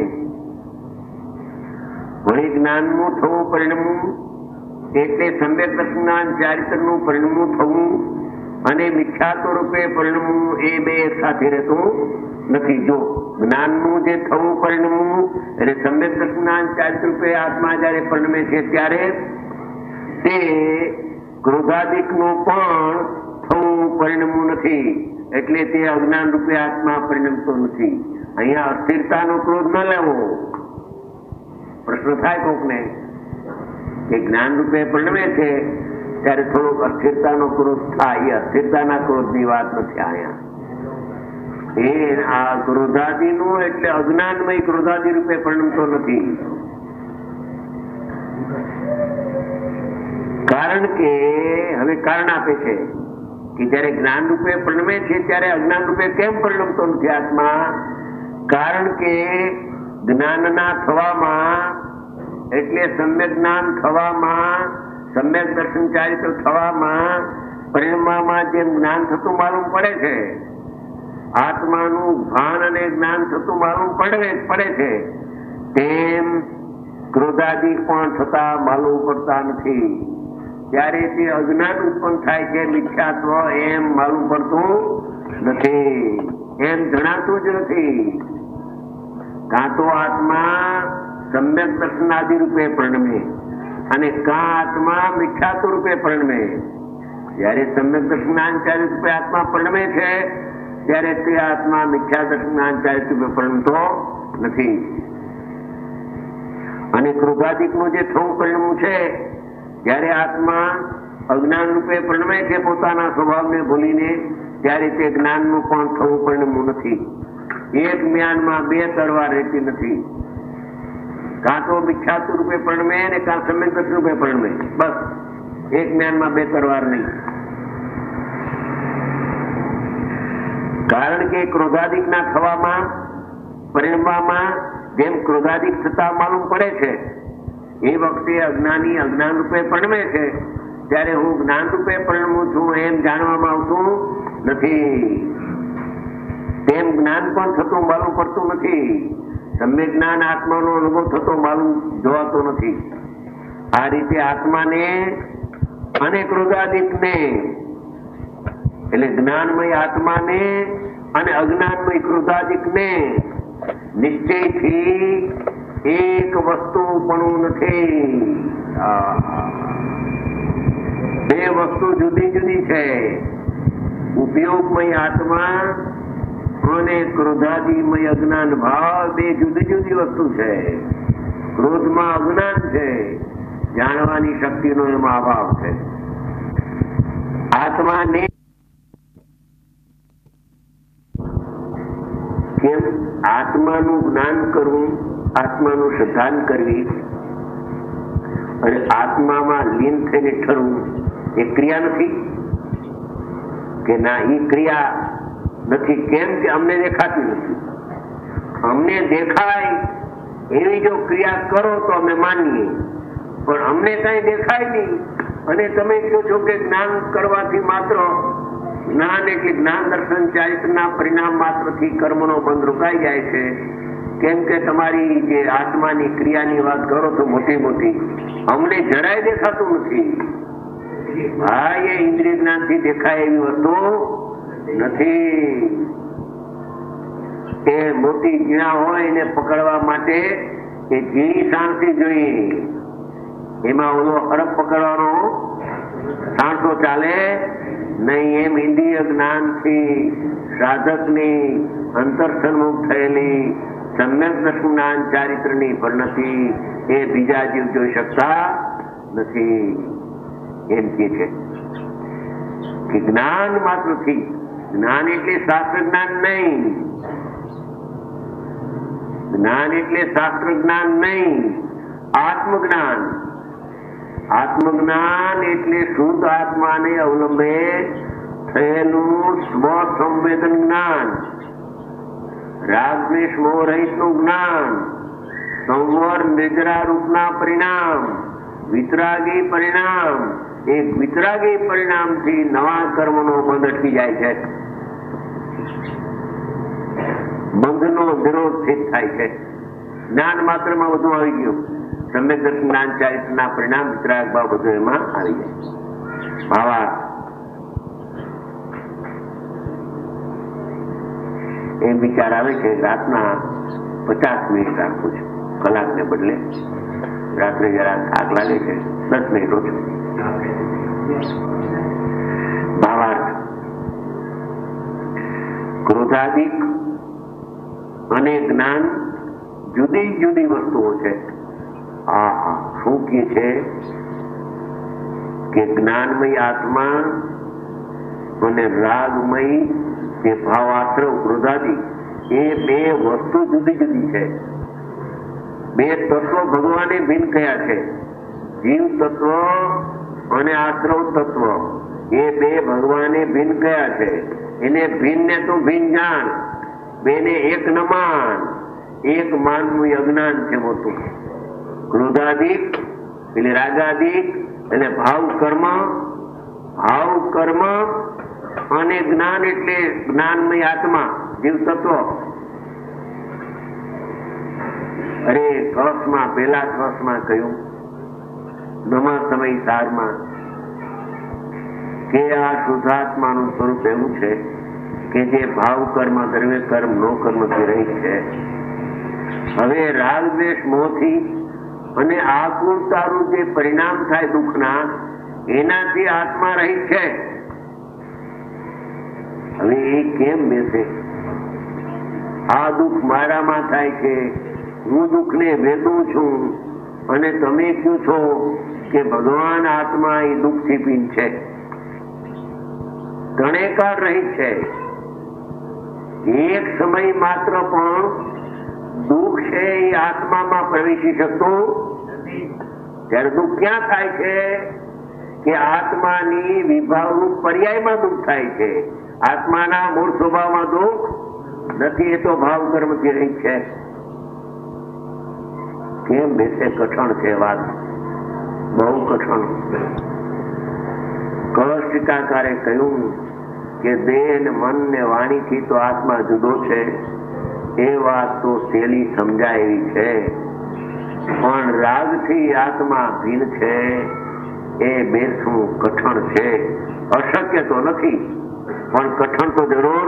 વળી જ્ઞાનનું થવું પરિણમવું એટલે સમ્યક દર્શન ચારિત્રનું પરિણમવું થવું અને મિથ્યાત્વ રૂપે પરિણમવું એ બે એક સાથે રહેતું નથી. જો જ્ઞાનનું જે થવું પરિણમવું એટલે સમ્યક દર્શન ચારિત્ર રૂપે આત્મા જયારે પરિણમે છે ત્યારે તે ક્રોધાદિકનું પણ થવું પરિણમવું નથી, એટલે તે અજ્ઞાન રૂપે આત્મા પરિણમતો નથી. અહીંયા અસ્થિરતાનો ક્રોધ ન લેવો. પ્રશ્ન થાય કોકને કે જ્ઞાન રૂપે પરિણમે છે ત્યારે થોડોક અસ્થિરતાનો ક્રોધ થાય. એ અસ્થિરતાના ક્રોધની વાત નથી અહીંયા. એ આ ક્રોધાદિનું એટલે અજ્ઞાનમય ક્રોધાદિ રૂપે પરિણમતો નથી. કારણ કે હવે કારણ આપે છે કે જયારે જ્ઞાન રૂપે પરિણમે છે ત્યારે અજ્ઞાન રૂપે કેમ પરિણમતો નથી આત્મા? કારણ કે જ્ઞાનના થવામાં એટલે સમ્યક જ્ઞાન થવામાં, સમ્યક દર્શન ચારિત્ર થવામાં, પરિણમવામાં જેમ જ્ઞાન થતું માલુમ પડે છે, આત્માનું ભાન અને જ્ઞાન થતું માલુમ પડે પડે છે, તેમ ક્રોધાદિ પણ થતા માલુમ પડતા નથી. ત્યારે તે અજ્ઞાન ઉત્પન્ન થાય છે, મિથ્યાત્વ એમ માલુમ પડતું નથી, એમ જણાતું જ નથી. કાં તો આત્મા સમ્યક દર્શનાદિ રૂપે પરિણમે અને કાં આત્મા મિથ્યાત્વ રૂપે પરિણમે. જયારે સમ્યક દર્શનાચાર્ય રૂપે આત્મા પરિણમે છે ત્યારે તે આત્મા મિથ્યા દર્શનાચાર્ય રૂપે પરિણમતો નથી. અને ક્રોધાદિકનું જે થવું પરિણમું છે, જ્યારે આત્મા અજ્ઞાન રૂપે પરિણમે છે પોતાના સ્વભાવને ભૂલીને, ત્યારે તે જ્ઞાનનું પણ થવું પરિણમું નથી. એક જ્ઞાનમાં બે તરવાર રહેતી નથી. કાં તો મિથ્યાત્વ રૂપે પરિણમે ને કાં સમ્યક દર્શન રૂપે પરિણમે. બસ એક જ્ઞાનમાં બે તરવાર નહીં. કારણ કે ક્રોધાદિકના થવામાં પરિણમવામાં જેમ ક્રોધાદિક થતા માલુમ પડે છે, એ વખતે અજ્ઞાની અજ્ઞાન રૂપે પરિણમે છે, ત્યારે હું જ્ઞાન રૂપે પરિણમું છું એમ જાણવામાં આવતું નથી. તેમ જ્ઞાન પણ થતું માલુમ પડતું નથી. સમ્યક જ્ઞાન આત્માનો અનુભવ થતો માલુમ જોવાતો નથી. આ રીતે આત્માને અને ક્રોધાદિકને, એટલે જ્ઞાનમય આત્માને અને અજ્ઞાનમય ક્રોધાદિકને નિશ્ચયથી એક વસ્તુ પણ નથી. બે વસ્તુ જુદી જુદી છે. ઉપયોગમય આત્મા અને ક્રોધાદિમય અજ્ઞાન ભાવ બે જુદી જુદી વસ્તુ છે. ક્રોધમાં અજ્ઞાન છે, જાણવાની શક્તિનો એમાં અભાવ છે. આત્માને કેમ આત્માનું જ્ઞાન કરવું, આત્માનું શ્રદ્ધાન કરવી અને આત્મામાં લીન થઈને ઠરવું એ ક્રિયા નથી કે ના? એ ક્રિયા નથી. કેમ કે અમને દેખાતી નથી. અમને દેખાય એવી જો ક્રિયા કરો તો અમે માનીએ, પણ અમને કઈ દેખાય નહીં અને તમે કહો છો કે જ્ઞાન કરવાથી માત્ર જ્ઞાન એટલે જ્ઞાન દર્શન ચારિત્રના પરિણામ માત્રથી કર્મનો બંધ રોકાઈ જાય છે. કેમ કે તમારી જે આત્માની ક્રિયાની વાત કરો તો મોટી મોટી, અમને જરાય દેખાતું નથી. હા, એ ઇન્દ્રિય જ્ઞાનથી દેખાય એવી વસ્તુ નથી. એ મોટી ઝીણા હોય એને પકડવા માટે એ ઝીણી સાણસી જોઈએ. એમાં ઓલો હરફ પકડવાનો સાણસો ચાલે નહીં. એમ ઇન્દ્રિય જ્ઞાનથી સાધકની અંતરસન્મુખ થયેલી સમ્યક જ્ઞાન ચારિત્રની પરિણતિ એ બીજા જીવ જોઈ શકતા નથી. એમ કે છે કે જ્ઞાન માત્રથી, જ્ઞાન એટલે શાસ્ત્ર જ્ઞાન નહીં, જ્ઞાન એટલે શાસ્ત્ર જ્ઞાન નહીં, આત્મજ્ઞાન. આત્મજ્ઞાન એટલે શુદ્ધ આત્માને અવલંબે થયેલું સ્વ સંવેદન જ્ઞાન, રાગદ્વેષ મોહ રહિતનું જ્ઞાન, સંવર નિદ્રા રૂપના પરિણામ, વિતરાગી પરિણામ. એક વિતરાગી પરિણામથી નવા કર્મનો બંધ અટકી જાય છે. બંધનો વિરોધ સિદ્ધ થાય છે. જ્ઞાન માત્રમાં બધું આવી ગયું. સમ્યક દર્શન જ્ઞાન ચારિત્રના પરિણામ વિતરાગ ભાવ બધું એમાં આવી જાય. ભાવાર્થ એમ વિચાર આવે છે રાતના પચાસ મિનિટ રાખું છું, કલાકને બદલે. રાત્રે જરા થાક લાગે છે, દસ મિનિટ ઓછું. ભાવાર્થ ક્રોધાદિક અને જ્ઞાન જુદી જુદી વસ્તુઓ છે. આ શું કે છે કે જ્ઞાનમય આત્મા અને રાગમય જે ભાવાશ્રવ ક્રોધાદિ એ બે વસ્તુ જુદી જુદી છે. બે તત્વ ભગવાને ભિન્ન કયા છે. જીવ તત્વ અને આશ્રવ તત્વ એ બે ભગવાને ભિન્ન કયા છે. એને ભિન્ન ને તો ભિન્ન જાણ, બેને એક ન માન. એક માનવું અજ્ઞાન છે મોટું. ક્રોધાદિક એટલે રાગાદિક એટલે ભાવ કર્મ, ભાવ કર્મ અને જ્ઞાન એટલે જ્ઞાનમય આત્મા જીવ તત્વ. અરે કળશમાં પેલા કળશમાં કહ્યું નમા સમય સારમાં કે આ શુદ્ધાત્માનું સ્વરૂપ એવું છે કે જે ભાવ કર્મ દ્રવ્ય કર્મ નો કર્મથી રહી છે. હવે રાગ દ્વેષ મોહથી અને આકુરતાનું જે પરિણામ થાય દુઃખના, એનાથી આત્મા રહી છે. હવે એ કેમ બેસે? આ દુઃખ મારામાં થાય છે, હું દુઃખને ભેદું છું, અને તમે કહો છો કે ભગવાન આત્મા એ દુઃખથી ભીન છે, ત્રણેયકાળ રહી છે. એક સમય માત્ર પણ દુઃખ છે એ આત્મામાં પ્રવેશી શકતું ત્યારે દુઃખ ક્યાં થાય છે કે આત્માની વિભાવરૂપ પર્યાયમાં દુઃખ થાય છે. આત્માના મૂળ સ્વભાવમાં દુઃખ નથી, એ તો ભાવ કર્મથી રહી છે. કેમ બેસે? કઠણ છે વાત, બહુ કઠણ. કળશ ટીકાકારે કહ્યું કે દેહ ને મન ને વાણીથી તો આત્મા જુદો છે, એ વાત તો સહેલી સમજાય એવી છે, પણ રાગથી આત્મા ભીન છે એ બેસવું કઠણ છે. અશક્ય તો નથી, પણ કઠણ તો જરૂર.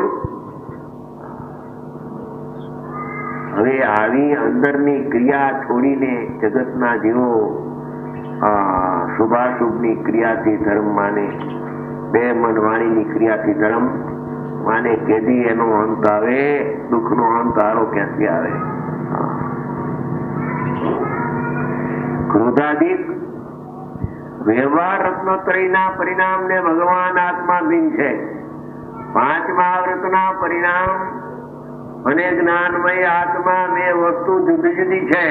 હવે આવી અંદરની ક્રિયા છોડીને જગતના જીવો શુભાશુભની ક્રિયાથી ધર્મ માને, બે મન વાણીની ક્રિયાથી ધર્મ માને, કેદી એનો અંત આવે? દુઃખનો અંત આરો ક્યાંથી આવે? ક્રોધાદિક વ્યવહાર રત્નોત્તરીના પરિણામને ભગવાન આત્મા ભીન છે. પાંચમા વ્રતના પરિણામ અને જ્ઞાનમય આત્મા બે વસ્તુ જુદી જુદી છે.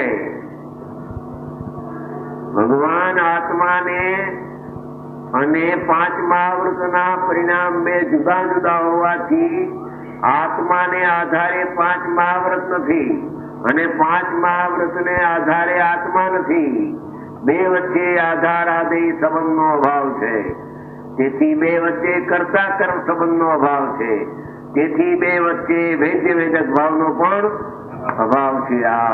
ભગવાન આત્માને અને પાંચમા વ્રતના પરિણામ બે જુદા જુદા હોવાથી આત્માને આધારે પાંચમા વ્રત નથી અને પાંચમા વ્રતને આધારે આત્મા નથી. બે વચ્ચે આધાર આદેય સંબંધનો અભાવ છે. તેથી બે વચ્ચે કર્તા કર્મ સંબંધનો અભાવ છે. તેથી બે વચ્ચે વૈદ્ય વેદક ભાવનો પણ અભાવ છે. આ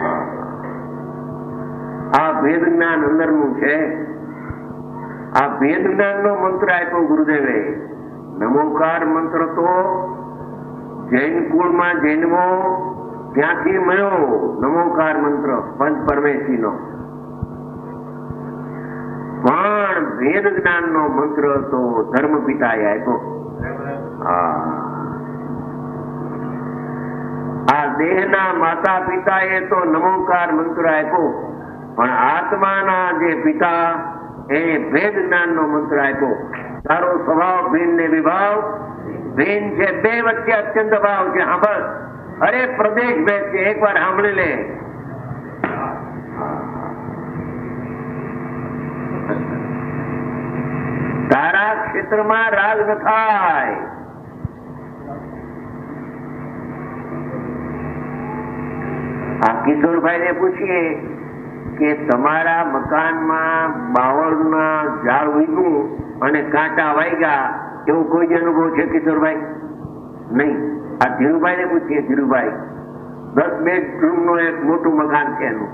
આ ભેદ જ્ઞાન અંદરનું છે. આ ભેદ જ્ઞાનનો મંત્ર આપ્યો ગુરુદેવે. નમોકાર મંત્ર તો જૈન કુળમાં જૈનમો ત્યાંથી મળ્યો. નમોકાર મંત્ર પંચ પરમેશીનો, પણ ભેદ જ્ઞાનનો મંત્ર તો ધર્મ પિતાએ આપ્યો. આ દેહના માતા પિતાએ તો નમોકાર મંત્ર આપ્યો, પણ આત્માના જે પિતા એ ભેદ જ્ઞાનનો મંત્ર આપ્યો. તારો સ્વભાવ ભીન ને વિભાવ ભીન છે, બે વચ્ચે અત્યંત ભાવ છે. સાંભળ, અરે પ્રદેશ ભેદ છે, એક વાર સાંભળી લે. તારા ક્ષેત્રમાં રાગ ન થાય. આ કિશોરભાઈ ને પૂછીએ કે તમારા મકાનમાં બાવળના ઝાડ ઉગ્યું અને કાંટા વાગ્યા, એવો કોઈ જ અનુભવ છે કિશોરભાઈ? નહીં. આ ધીરુભાઈ ને પૂછીએ. ધીરુભાઈ દસ બેડરૂમ નું એક મોટું મકાન છે એનું,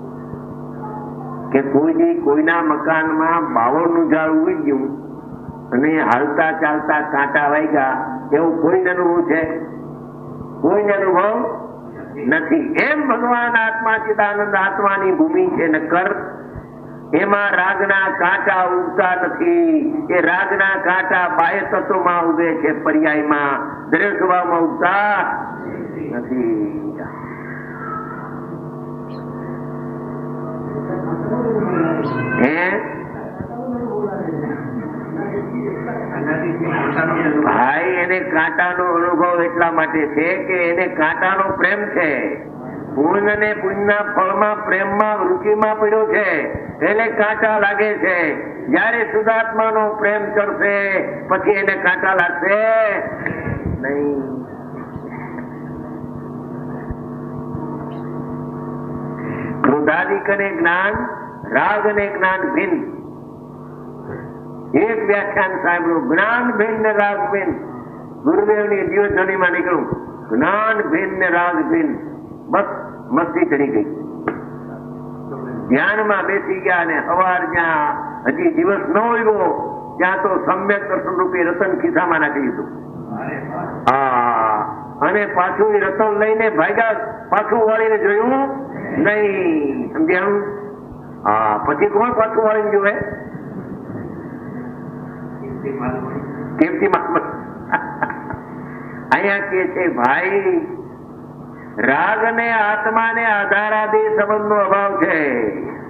કે કોઈ કોઈના મકાનમાં બાવળનું ઝાડ ઉગી ગયું અને હાલતા ચાલતા કાંટા વાગ્યા, એવું કોઈ અનુભવ છે? કોઈ અનુભવ નથી. એમ ભગવાન આત્મા ચિદાનંદ આત્માની ભૂમિ છે નકર એમાં રાગના કાંટા ઉગતા નથી. એ રાગના કાંટા બાહ્ય તત્વમાં ઉગે છે, પર્યાયમાં, દરેક સ્વભાવમાં ઉગતા નથી. ભાઈ એને કાંટાનો અનુભવ એટલા માટે છે કે એને કાંટાનો પ્રેમ છે. પુણ્ય ને પુણ્યના ફળમાં પ્રેમમાં રુચિમાં પડ્યો છે એટલે કાંટા લાગે છે. જયારે શુદ્ધાત્માનો પ્રેમ કરશે પછી એને કાંટા લાગશે નહીં. ક્રોધાદિક અને જ્ઞાન, રાગ અને જ્ઞાન ભિન્ન. એક વ્યાખ્યાન સાંભળ્યું, જ્ઞાન ભિન્ન ને રાગ ભિન્ન. ગુરુદેવની જીવનધણીમાં નીકળ્યું, જ્ઞાન ભિન્ન ને રાગ ભિન્ન. બસ મસ્તી ચડી ગઈ. ધ્યાનમાં બેસી ગયા અને સવાર જ્યાં હજી દિવસ ન ઉગ્યો ત્યાં તો સમ્યક દર્શન રૂપી રતન ખિસ્સામાં નાખી દીધું. હા, અને પાછું રતન લઈને ભાગ્યા, પાછું વાળીને જોયું નહીં. સમજ્યા? હા, પછી કોણ પાછું વાળીને જોવે? અહીંયા કે છે ભાઈ, રાગ ને આત્મા ને આધાર આદિ સંબંધ નો અભાવ છે.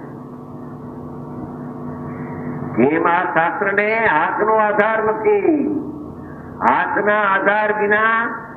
જેમ આ શાસ્ત્ર ને હાથનો આધાર નથી, હાથના આધાર વિના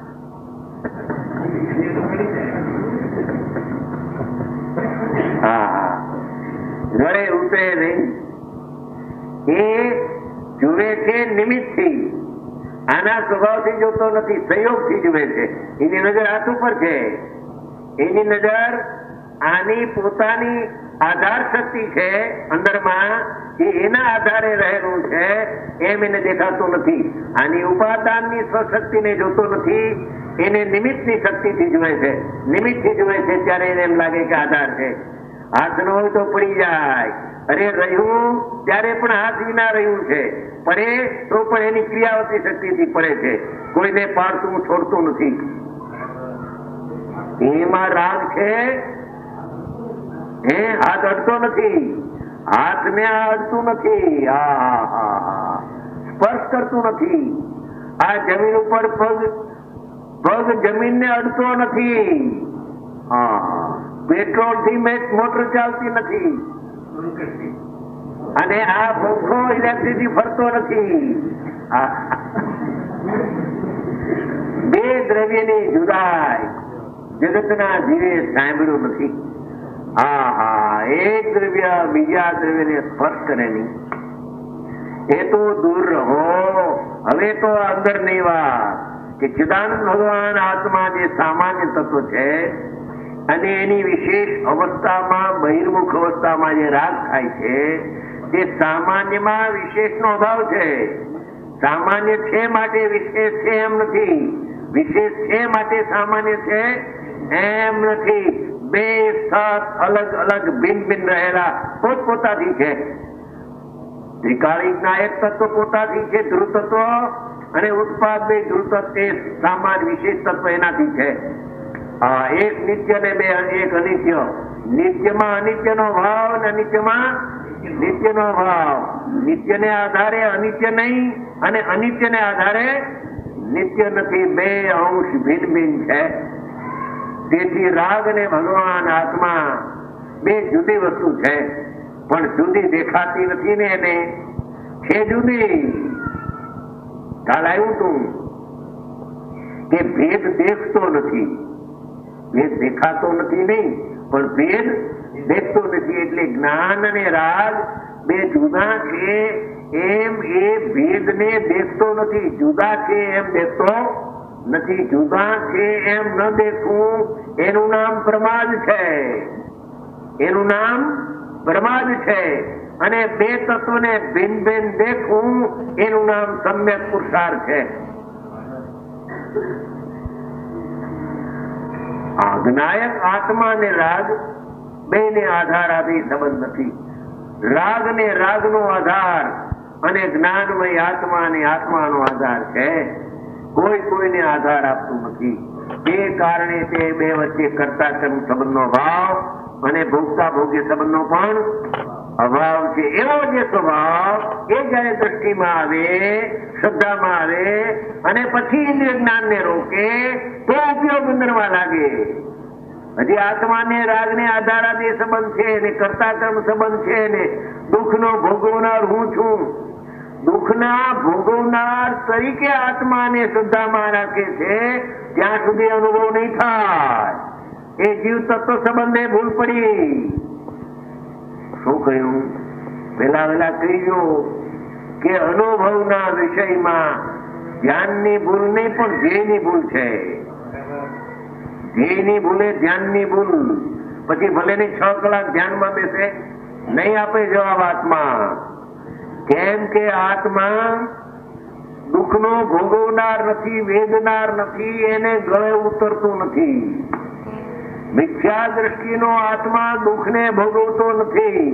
હા ગળે ઉતરે નહીં. એ જુએ છે નિમિત્તથી, આના સ્વભાવથી જોતો નથી, સંયોગથી જુએ છે. એની નજર હાથ ઉપર છે, એની નજર આની પોતાની આધાર શક્તિ છે અંદરમાં, એ એના આધારે રહેલું છે એમ એને દેખાતું નથી. આની ઉપાદાનની સ્વશક્તિને જોતો નથી, એને નિમિત્તની શક્તિથી જુએ છે. નિમિત્તથી જુએ છે ત્યારે એને એમ લાગે કે આધાર છે. હાથ ન હોય તો પડી જાય, અરે રહ્યું ત્યારે પણ હાથ વિના રહ્યું છે, પડે તો પણ એની ક્રિયાવતી શક્તિથી પડે છે, કોઈને પાડતું છોડતું નથી. એમાં રાગ છે, હે હાથ અડતો નથી, હાથને અડતું નથી, આ સ્પર્શ કરતું નથી. આ જમીન ઉપર પગ પગ જમીનને અડતો નથી. હા પેટ્રોલ થી મોટર ચાલતી નથી, અને આ પંખો ઇલેક્ટ્રિક થી ફરતો નથી. બે દ્રવ્યની જુદાઈ જગતના જીવે સાંભળ્યું નથી. હા હા એક દ્રવ્ય બીજા દ્રવ્યને સ્પર્શ કરે નહીં, એ તો દૂર રહો. હવે તો અંદર ની વાત કે ચિદાનંદ ભગવાન આત્મા જે સામાન્ય તત્વ છે અને એની વિશેષ અવસ્થામાં બહિર્મુખ અવસ્થામાં જે રાગ થાય છે તે સામાન્યમાં વિશેષનો અભાવ છે. સામાન્ય છે માટે વિશેષ છે એમ નથી, વિશેષ છે માટે સામાન્ય છે એમ નથી. બે સત અલગ અલગ ભિન્ન ભિન્ન રહેલા પોતપોતાથી છે. ત્રિકાળિકના એક તત્વ પોતાથી છે, ધ્રુવ તત્વ, અને ઉત્પાદ બે ધ્રુવ તત્વ એ સામાન્ય વિશેષ તત્વ એનાથી છે. એક નિત્ય ને બે એક અનિત્ય. નિત્યમાં અનિત્ય નો ભાવ અને અનિત્યમાં નિત્ય નો ભાવ. નિત્ય ને આધારે અનિત્ય નહીં અને અનિત્ય ને આધારે નિત્ય નથી. બે અંશ ભિન્ન ભિન્ન છે. તેથી રાગ અને ભગવાન આત્મા બે જુદી વસ્તુ છે, પણ જુદી દેખાતી નથી ને એને છે જુદી. કાલ આવ્યું તું કે ભેદ દેખતો નથી, ભેદ દેખાતો નથી નહીં પણ ભેદ દેખતો નથી. એટલે જ્ઞાન અને રાગ બે જુદા છે એમ એ ભેદને દેખતો નથી, જુદા છે એમ દેખતો નથી. જુદા છે એમ ન દેખવું એનું નામ પ્રમાદ છે, એનું નામ પ્રમાદ છે. અને બે તત્વને ભિન્ન ભિન્ન દેખવું એનું નામ સમ્યક પુરુષાર્થ છે. જ્ઞાયક આત્મા અને રાગ બે ને આધાર આદિ સંબંધ નથી. રાગ ને રાગ નો આધાર અને જ્ઞાનમય આત્મા અને આત્માનો આધાર છે. કોઈ કોઈને આધાર આપતું નથી. એ કારણે તે બે વચ્ચે કર્તા કર્મ સંબંધનો ભાવ અને ભોગતા ભોગ્ય સંબંધનો પણ અભાવ છે. એવો જે સ્વભાવ એ જયારે દ્રષ્ટિમાં આવે, શ્રદ્ધામાં આવે અને પછી ઇન્દ્રિય જ્ઞાનને રોકે તો ઉપયોગ અંદરમાં લાગે. હજી આત્માને રાગને આધાર આદિ સંબંધ છે ને કર્તા કર્મ સંબંધ છે ને દુઃખનો ભોગવનાર હું છું. દુઃખના ભોગવનાર તરીકે આત્માને શ્રદ્ધામાં રાખે છે ત્યાં સુધી અનુભવ નહીં થાય. એ જીવ તત્વ સંબંધે ભૂલ પડી. શું કહ્યું? પેલા વેલા કહી ગયો કે અનુભવના વિષયમાં ધ્યાનની ભૂલ નહીં પણ ધ્યેયની ભૂલ છે. ધ્યેયની ભૂલે ધ્યાનની ભૂલ. પછી ભલે ની છ કલાક ધ્યાનમાં બેસે નહીં આપે જવાબ આત્મા. કેમ કે આત્મા દુઃખનો ભોગવનાર નથી, વેદનાર નથી, એને ગળે ઉતરતું નથી. મિથ્યા દ્રષ્ટિનો આત્મા દુઃખને ભોગવતો નથી.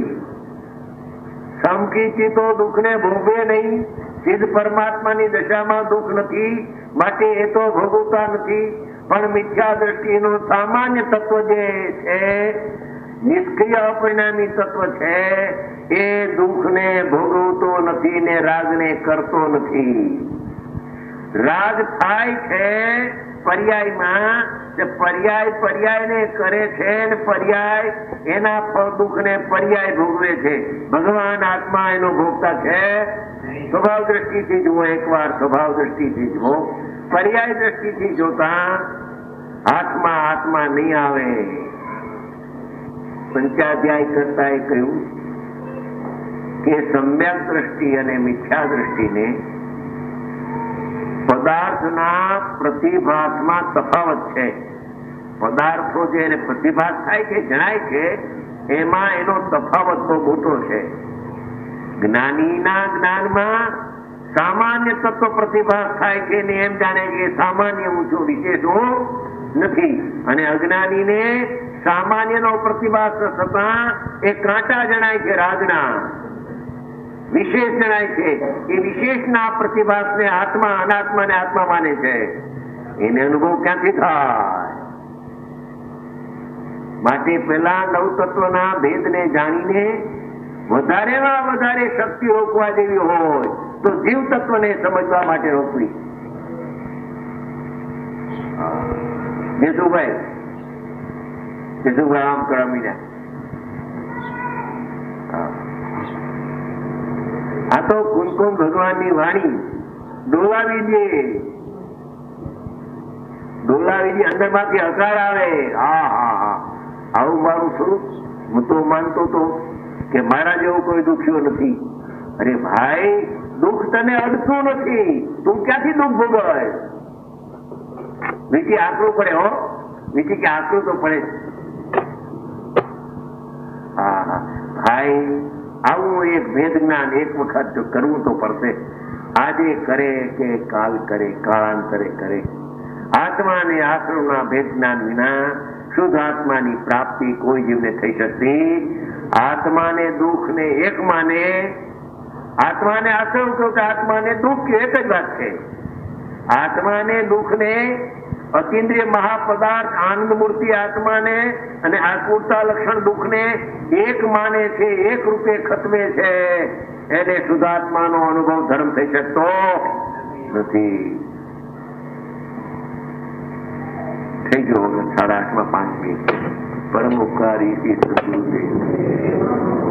સમકીચિતો દુઃખને ભોગવે નહીં. સિદ્ધ પરમાત્માની દશામાં દુઃખ નથી માટે એ તો ભોગવતા નથી. પણ મિથ્યા દ્રષ્ટિનો સામાન્ય તત્વ જે છે, નિષ્ક્રિય અપરિણામી તત્વ છે, એ દુઃખને ભોગવતો નથી ને રાગને કરતો નથી. રાગ થાય છે પર્યાયમાં તે પર્યાય પર્યાયને કરે છે ને પર્યાય એના ફળ દુઃખને પર્યાય ભોગવે છે. ભગવાન આત્મા એનો ભોગતા છે. સ્વભાવ દ્રષ્ટિથી જુઓ, એકવાર સ્વભાવ દ્રષ્ટિથી જુઓ. પર્યાય દ્રષ્ટિથી જોતા આત્મા આત્મા નહીં આવે. પંચાધ્યાય કરતા એ કહ્યું કે સમ્યક દ્રષ્ટિ અને મિથ્યા દ્રષ્ટિને પદાર્થના પ્રતિભાસમાં તફાવત છે. પદાર્થો જે એને પ્રતિભાસ થાય છે, જણાય છે, એમાં એનો તફાવત બહુ મોટો છે. જ્ઞાનીના જ્ઞાનમાં સામાન્ય તત્વ પ્રતિભાસ થાય છે ને એમ જાણે કે સામાન્ય ઊંચો વિશેષો નથી, અને અજ્ઞાનીને સામાન્યનો પ્રતિભાસ થતા એ કાંટા જણાય છે, રાજના વિશેષ જણાય છે. એ વિશેષના પ્રતિભાસને આત્મા, અનાત્માને આત્મા માને છે. એને અનુભવ ક્યાંથી થાય? માટે પેલા નવ તત્વના ભેદને જાણીને વધારેમાં વધારે શક્તિ રોકવા જેવી હોય તો જીવ તત્વને સમજવા માટે રોકવી. જેસુભાઈ જેસુભાઈ આમ કરવા મીડ્યા. આ તો કુમકુમ ભગવાનની વાણી ડોલાવી દે, ડોલાવી દે, અંદર માંથી હકાર આવે. હા હા હા, આવું મારું સ્વરૂપ. હું તો માનતો હતો કે મારા જેવો કોઈ દુખ્યો નથી. અરે ભાઈ, દુઃખ તને અડતું નથી, તું ક્યાંથી દુઃખ ભોગવે? વીટી આકરું પડે. હો વીટી કે આકરું તો પડે. હા હા ભાઈ, આવું એક ભેદ જ્ઞાન એક વખત જો કરવું તો પડશે. આજે કરે કે કાલ કરે, કાળાંતરે કરે. આત્મા અને આશ્રમના ભેદ જ્ઞાન વિના શુદ્ધ આત્માની પ્રાપ્તિ કોઈ જીવને થઈ શકતી. આત્માને દુઃખ ને એક માને, આત્માને આશ્રમ કહો કે આત્માને દુઃખ એક જ વાત છે. આત્માને દુઃખ ને અતિન્દ્રિય મહાપદાર્થ આનંદ મૂર્તિ આત્માને અને આકૃતા લક્ષણ દુઃખ ને એક માને છે, એક રૂપે ખતમે છે. એને શુદ્ધાત્માનો અનુભવ ધર્મ થઈ શકતો નથી. થઈ ગયો સાડા આઠમાં પાંચ મિનિટ. પરમ ઉપકારી શ્રી સદગુરુદેવ.